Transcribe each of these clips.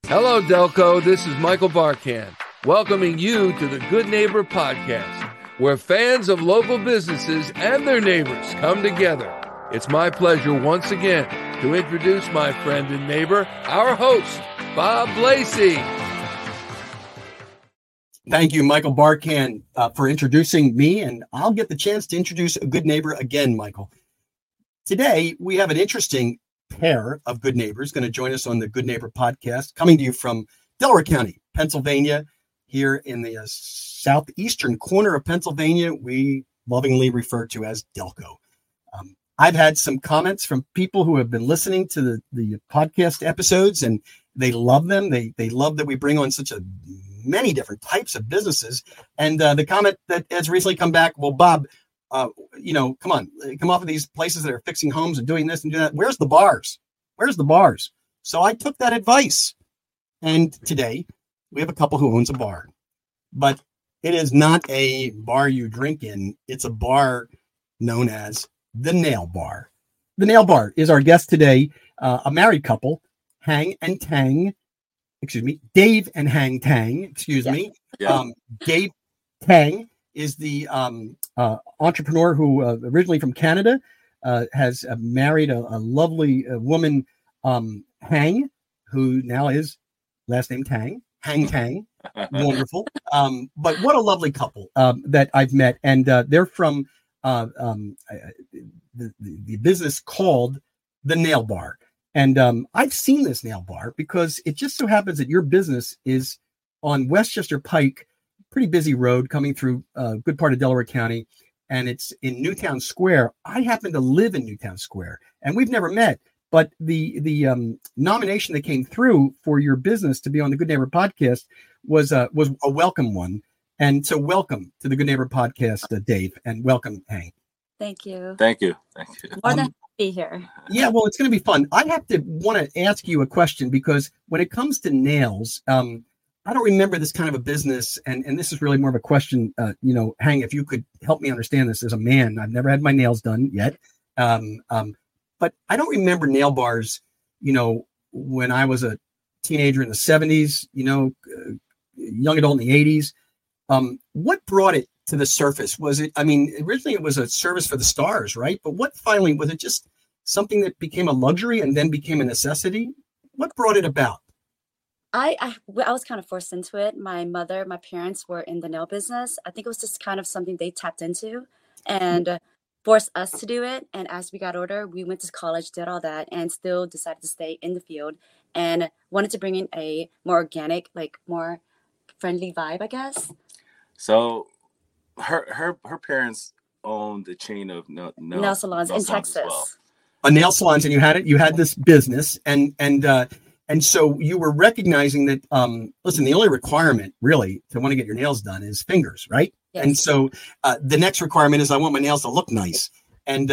Hello, Delco. This is Michael Barkan, welcoming you to the Good Neighbor Podcast, where fans of local businesses and their neighbors come together. It's my pleasure once again to introduce my friend and neighbor, our host, Bob Lacey. Thank you, Michael Barkan, for introducing me, and I'll get the chance to introduce a good neighbor again, Michael. Today, we have an interesting pair of good neighbors going to join us on the Good Neighbor Podcast, coming to you from Delaware County, Pennsylvania, here in the southeastern corner of Pennsylvania, we lovingly refer to as Delco. I've had some comments from people who have been listening to the podcast episodes, and they love them. They love that we bring on such many different types of businesses. And the comment that has recently come back, well, Bob, come off of these places that are fixing homes and doing this and doing that. Where's the bars? Where's the bars? So I took that advice. And today we have a couple who owns a bar, but it is not a bar you drink in. It's a bar known as the Nail Bar. The Nail Bar is our guest today, a married couple, Dave and Hang Tang, Dave Tang is the entrepreneur who originally from Canada has married a lovely woman, Hang, who now is last name Tang, Hang Tang. Wonderful. But what a lovely couple that I've met. And they're from the business called the Nail Bar. And I've seen this nail bar because it just so happens that your business is on Westchester Pike, pretty busy road coming through a good part of Delaware County, and it's in Newtown Square. I happen to live in Newtown Square, and we've never met, but the nomination that came through for your business to be on the Good Neighbor Podcast was a welcome one. And so welcome to the Good Neighbor Podcast, Dave, and welcome, Hank. Thank you. Thank you. More than be here. Yeah, well, it's going to be fun. I want to ask you a question because when it comes to nails, I don't remember this kind of a business, and this is really more of a question. Hang, if you could help me understand this as a man, I've never had my nails done yet, but I don't remember nail bars. When I was a teenager in the '70s, young adult in the '80s. What brought it to the surface? Was it, originally it was a service for the stars, right? But what finally, was it just something that became a luxury and then became a necessity? What brought it about? I was kind of forced into it. My parents were in the nail business. I think it was just kind of something they tapped into and forced us to do it. And as we got older, we went to college, did all that, and still decided to stay in the field and wanted to bring in a more organic, more friendly vibe, I guess. So her parents owned a chain of nail salons in Texas. Well. Nail salons, and you had this business, and so you were recognizing that. Listen, the only requirement really to want to get your nails done is fingers, right? Yes. And so the next requirement is I want my nails to look nice, and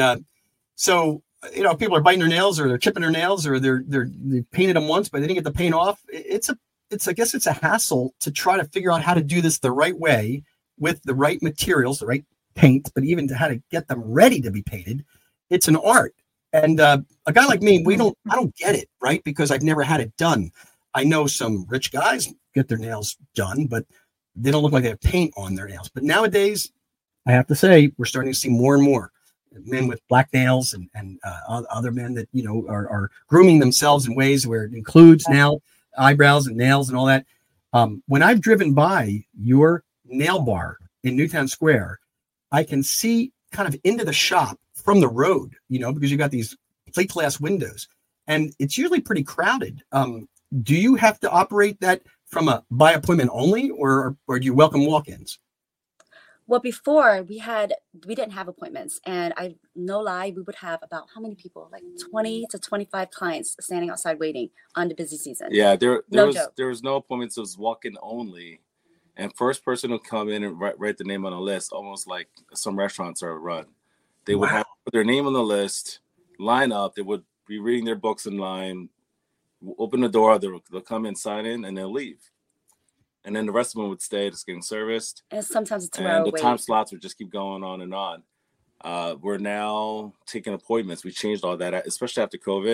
so people are biting their nails or they're chipping their nails or they painted them once but they didn't get the paint off. I guess it's a hassle to try to figure out how to do this the right way with the right materials, the right paint, but even to how to get them ready to be painted. It's an art. And a guy like me, I don't get it, right? Because I've never had it done. I know some rich guys get their nails done, but they don't look like they have paint on their nails. But nowadays, I have to say, we're starting to see more and more men with black nails and other men that, are grooming themselves in ways where it includes now eyebrows and nails and all that. When I've driven by your nail bar in Newtown Square, I can see kind of into the shop from the road, because you got these plate glass windows and it's usually pretty crowded. Do you have to operate that from a by appointment only or do you welcome walk-ins? Well, before we didn't have appointments, and no lie, we would have about how many people? Like 20 to 25 clients standing outside waiting on the busy season. Yeah, there was no appointments. It was walk-in only, and first person to come in and write the name on the list, almost like some restaurants are run. They would have their name on the list, line up. They would be reading their books in line, open the door. They'll come in, sign in, and they'll leave. And then the rest of them would stay just getting serviced. And sometimes it's 2 hour hour wait. wait. The time slots would just keep going on and on. We're now taking appointments. We changed all that, especially after COVID.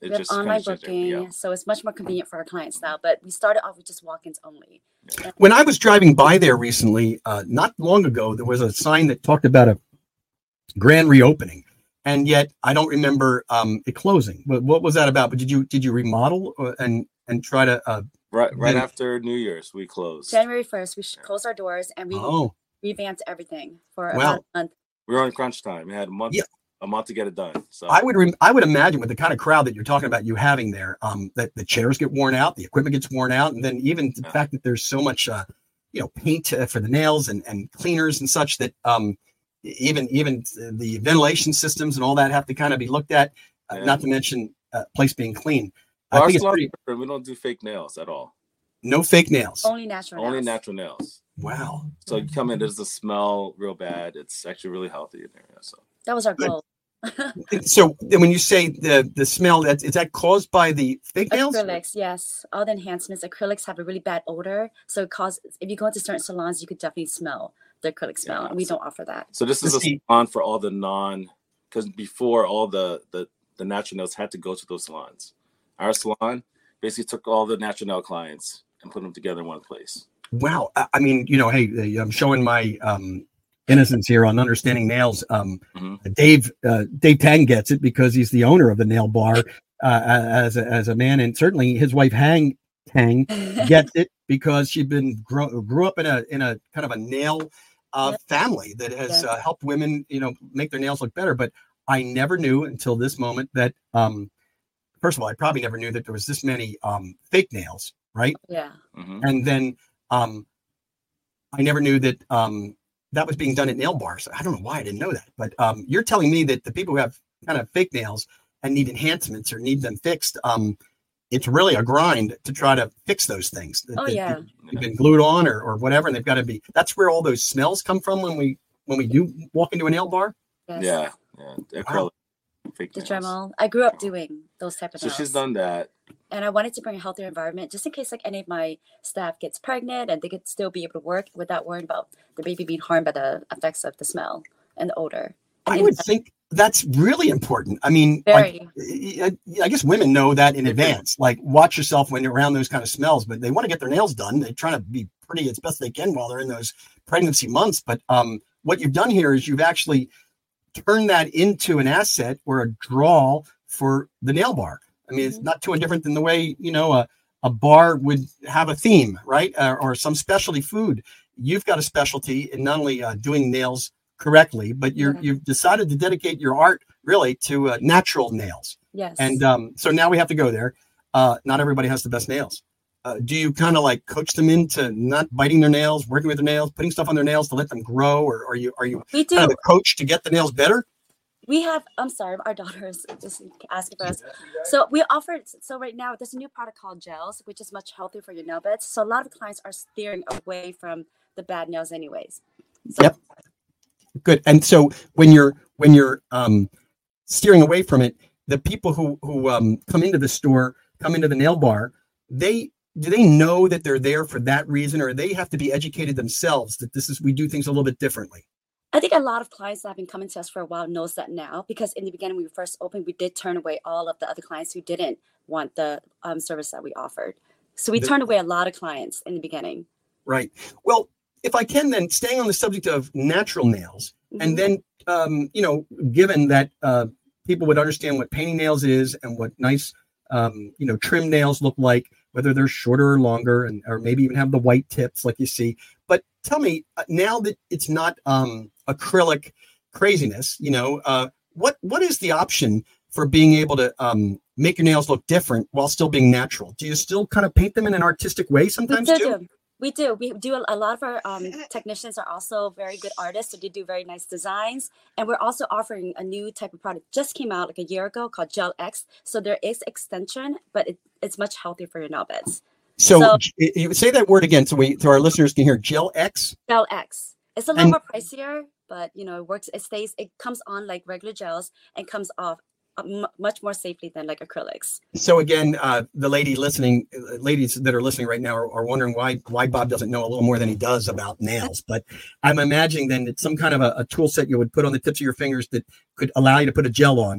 It We have just kind online of changed everything. booking, Yeah. so it's much more convenient for our clients now. But we started off with just walk-ins only. When I was driving by there recently, not long ago, there was a sign that talked about a grand reopening, and yet I don't remember it closing. What was that about? But did you remodel and try to Right after New Year's, we closed. January 1st, we closed our doors and we revamped everything for about a month. We were on crunch time. We had a month. Yeah. A month to get it done. So I would imagine with the kind of crowd that you're talking about you having there, that the chairs get worn out, the equipment gets worn out, and then even the fact that there's so much, paint for the nails and cleaners and such that even the ventilation systems and all that have to kind of be looked at. Not to mention place being clean. I think it's pretty. We don't do fake nails at all. No fake nails. Only natural. Only nails. natural nails. Wow. So you come in, there's the smell real bad. It's actually really healthy in there. So that was our goal. So when you say the smell, is that caused by the fake nails? Acrylics, yes. All the enhancements, acrylics have a really bad odor. So if you go into certain salons, you could definitely smell the acrylic smell. And we don't offer that. So this is a salon for all the because before all the natural nails had to go to those salons. Our salon basically took all the natural nail clients and put them together in one place. Wow. I mean, hey, I'm showing my innocence here on understanding nails. Dave Tang gets it because he's the owner of the nail bar as a man, and certainly his wife Hang Tang gets it because she grew up in a kind of a nail family that has helped women make their nails look better. But I never knew until this moment that first of all, I probably never knew that there was this many fake nails, right? Yeah. And then I never knew that that was being done at nail bars. I don't know why I didn't know that, but you're telling me that the people who have kind of fake nails and need enhancements or need them fixed, it's really a grind to try to fix those things. They've been glued on or whatever, and they've got to be. That's where all those smells come from when we do walk into a nail bar. Yes. Yeah. Acrylic. Fake the nails. Dremel. I grew up doing those type of So nails. she's done that. And I wanted to bring a healthier environment just in case like any of my staff gets pregnant and they could still be able to work without worrying about the baby being harmed by the effects of the smell and the odor. I would think that's really important. I mean, Very. I guess women know that in advance. Like, watch yourself when you're around those kind of smells. But they want to get their nails done. They're trying to be pretty as best they can while they're in those pregnancy months. But what you've done here is you've actually turned that into an asset or a draw for the nail bar. I mean, it's not too different than the way a bar would have a theme, right? Or some specialty food. You've got a specialty in not only doing nails correctly, but you've decided to dedicate your art really to natural nails. Yes. And so now we have to go there. Not everybody has the best nails. Do you kind of like coach them into not biting their nails, working with their nails, putting stuff on their nails to let them grow, or are you we do. kind of the coach to get the nails better? We have, I'm sorry, our daughter is just asking for us. So we offer, so right now there's a new product called gels, which is much healthier for your nail beds. So a lot of clients are steering away from the bad nails anyways. So, yep. Good. And so when you're steering away from it, the people who come into the store, come into the nail bar, do they know that they're there for that reason, or they have to be educated themselves that we do things a little bit differently? I think a lot of clients that have been coming to us for a while knows that now, because in the beginning when we first opened, we did turn away all of the other clients who didn't want the service that we offered. So we turned away a lot of clients in the beginning. Right. Well, if I can then, staying on the subject of natural nails, and then, given that people would understand what painting nails is and what nice, trim nails look like, whether they're shorter or longer, or maybe even have the white tips like you see. But tell me, now that it's not acrylic craziness, what is the option for being able to make your nails look different while still being natural? Do you still kind of paint them in an artistic way sometimes too? We do. A lot of our technicians are also very good artists, so they do very nice designs. And we're also offering a new type of product, just came out like a year ago, called Gel X. So there is extension, but it's much healthier for your nail beds. So you say that word again, so our listeners can hear. Gel X. Gel X. It's a little more pricier, but it works. It comes on like regular gels and comes off much more safely than like acrylics. So again, the ladies that are listening right now are wondering why Bob doesn't know a little more than he does about nails. But I'm imagining then it's some kind of a tool set you would put on the tips of your fingers that could allow you to put a gel on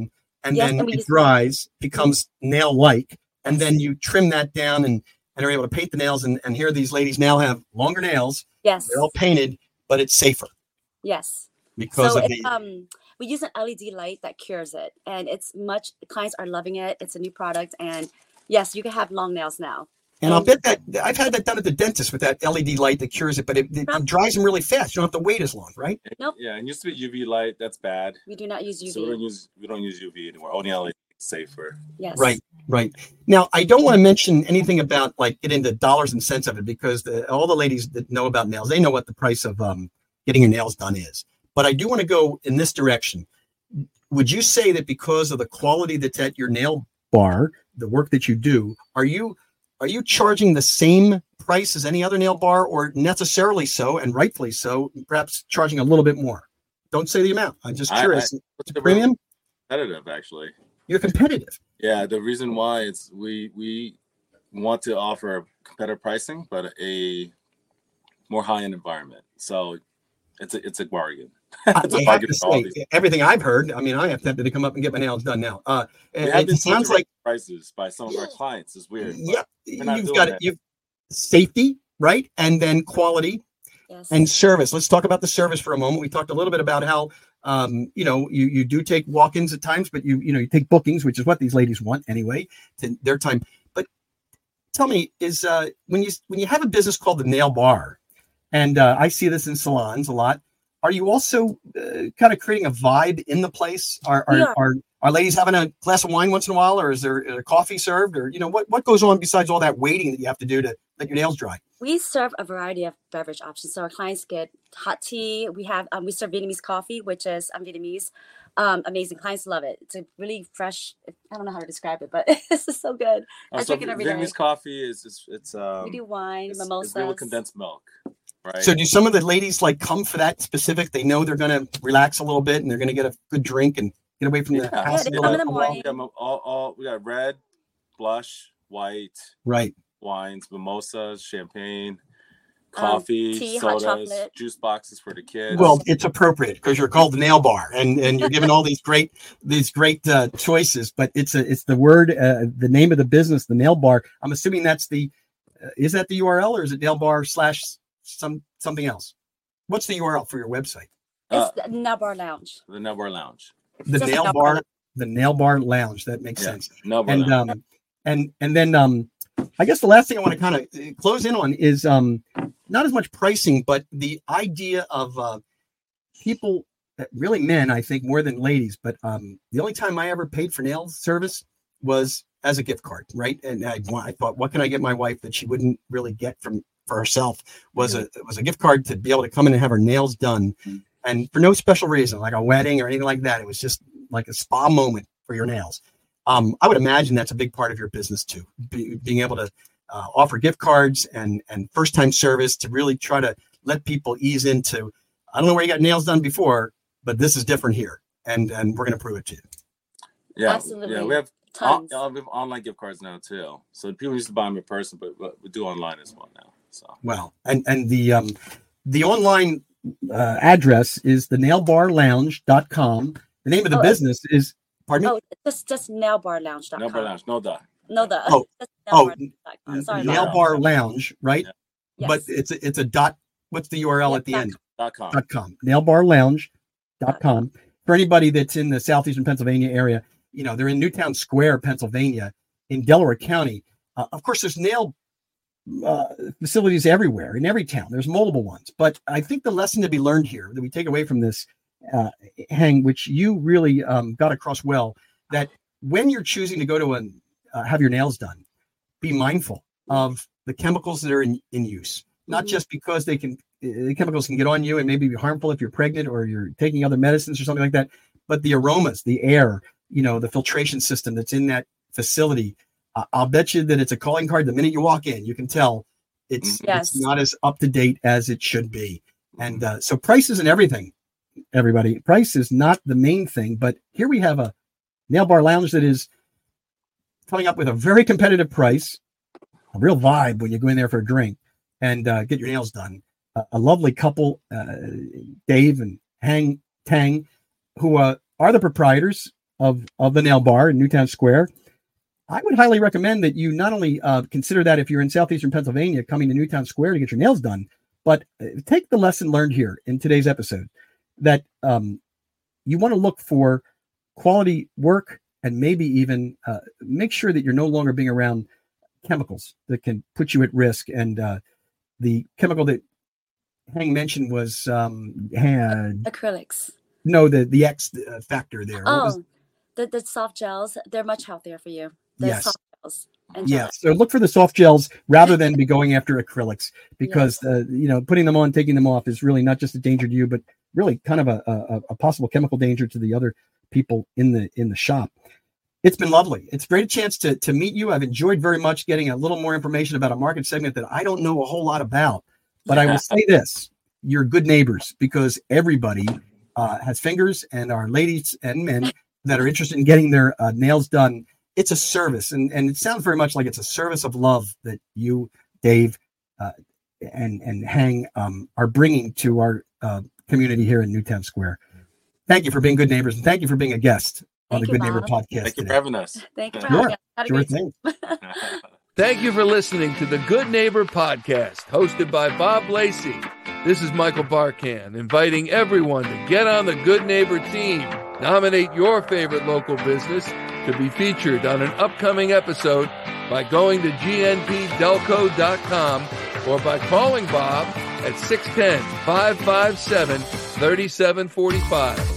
and Yes, then and we it use- dries, becomes nail-like, and then you trim that down and are able to paint the nails. And here these ladies now have longer nails. Yes. They're all painted, but it's safer Yes. because So of we use an LED light that cures it, and clients are loving it. It's a new product, and yes, you can have long nails now. And I'll bet that I've had that done at the dentist with that LED light that cures it, but it dries them really fast. You don't have to wait as long, right? Nope. Yeah, and used to be UV light. That's bad. We do not use UV. So we don't use UV anymore. Only LED is safer. Yes. Right. Now, I don't want to mention anything about get into dollars and cents of it, because all the ladies that know about nails, they know what the price of getting your nails done is. But I do want to go in this direction. Would you say that because of the quality that's at your nail bar, the work that you do, are you charging the same price as any other nail bar, or necessarily so, and rightfully so, perhaps charging a little bit more? Don't say the amount. I'm just curious. What's the premium? Competitive, actually. You're competitive. Yeah, the reason why is we want to offer competitive pricing, but a more high-end environment. So it's a bargain. It's a bargain for all these. Everything I've heard, I mean, I have tempted to come up and get my nails done now. It sounds like prices by some of our clients is weird. Yeah, you've safety, right? And then quality. Yes. And service. Let's talk about the service for a moment. We talked a little bit about how you do take walk-ins at times, but you take bookings, which is what these ladies want anyway, to their time. But tell me, is when you have a business called the Nail Bar, and I see this in salons a lot, are you also kind of creating a vibe in the place? Are ladies having a glass of wine once in a while, or is there coffee served, or what goes on besides all that waiting that you have to do to let your nails dry? We serve a variety of beverage options. So our clients get hot tea. We serve Vietnamese coffee, which is Vietnamese. Amazing. Clients love it. It's a really fresh. I don't know how to describe it, but it's just so good. I drink it every day. Vietnamese coffee it's we do wine, mimosas. It's real condensed milk, right? So do some of the ladies come for that specific? They know they're going to relax a little bit and they're going to get a good drink and get away from the house. They come in the morning. We got red, blush, white, right, wines, mimosas, champagne, coffee, tea, hot sodas, chocolate. Juice boxes for the kids. Well, it's appropriate because you're called the Nail Bar, and you're given all these great choices. But it's the word, the name of the business, the Nail Bar. I'm assuming that's is that the URL, or is it Nail Bar / something else? What's the URL for your website? It's the Nail Bar Lounge. The Nail Bar Lounge. The Nail Bar. The Nail Bar Lounge. That makes sense. Nail Bar Lounge. And then I guess the last thing I want to kind of close in on is not as much pricing, but the idea of people, really men, I think, more than ladies. But the only time I ever paid for nail service was as a gift card, right? And I thought, what can I get my wife that she wouldn't really get for herself? Was a gift card to be able to come in and have her nails done, and for no special reason, like a wedding or anything like that. It was just like a spa moment for your nails. I would imagine that's a big part of your business too, being able to offer gift cards and first-time service to really try to let people ease into, I don't know where you got nails done before, but this is different here, and we're going to prove it to you. Yeah, absolutely. Yeah, we have tons. We have online gift cards now too. So people used to buy them in person, but we do online as well now. So well, and the online address is the nailbarlounge.com. The name of the business is, pardon me? Oh, just nailbarlounge.com. Nail Bar Lounge, no dot. No dot. Sorry, Nail Bar Lounge, right? Yes. But it's a dot. What's the URL at the end? .com. Nailbarlounge.com. For anybody that's in the southeastern Pennsylvania area, they're in Newtown Square, Pennsylvania, in Delaware County. Of course, there's nail facilities everywhere in every town. There's multiple ones. But I think the lesson to be learned here that we take away from this, Hang, which you really got across well, that when you're choosing to go to have your nails done, be mindful of the chemicals that are in use. Not just because the chemicals can get on you and maybe be harmful if you're pregnant or you're taking other medicines or something like that, but the aromas, the air, the filtration system that's in that facility. I'll bet you that it's a calling card. The minute you walk in, you can tell it's not as up to date as it should be. And so price isn't everything, everybody. Price is not the main thing, but here we have a Nail Bar Lounge that is coming up with a very competitive price, a real vibe when you go in there for a drink and get your nails done. A lovely couple, Dave and Hang Tang, who are the proprietors of the Nail Bar in Newtown Square, I would highly recommend that you not only consider that if you're in southeastern Pennsylvania, coming to Newtown Square to get your nails done, but take the lesson learned here in today's episode that you want to look for quality work and maybe even make sure that you're no longer being around chemicals that can put you at risk. And the chemical that Hang mentioned was acrylics. No, the X factor there. The soft gels, they're much healthier for you. Yes. Soft gels. Yes. So look for the soft gels rather than be going after acrylics, because putting them on, taking them off is really not just a danger to you, but really kind of a possible chemical danger to the other people in the shop. It's been lovely. It's a great chance to meet you. I've enjoyed very much getting a little more information about a market segment that I don't know a whole lot about. But I will say this: you're good neighbors, because everybody has fingers, and our ladies and men that are interested in getting their nails done. It's a service, and it sounds very much like it's a service of love that you, Dave, and Hang are bringing to our community here in Newtown Square. Thank you for being good neighbors, and thank you for being a guest on the Good Neighbor podcast. Thank you for having us. Thank you for having us. Sure thing. Thank you for listening to the Good Neighbor podcast, hosted by Bob Lacey. This is Michael Barkan, inviting everyone to get on the Good Neighbor team. Nominate your favorite local business to be featured on an upcoming episode by going to gnpdelco.com or by calling Bob at 610-557-3745.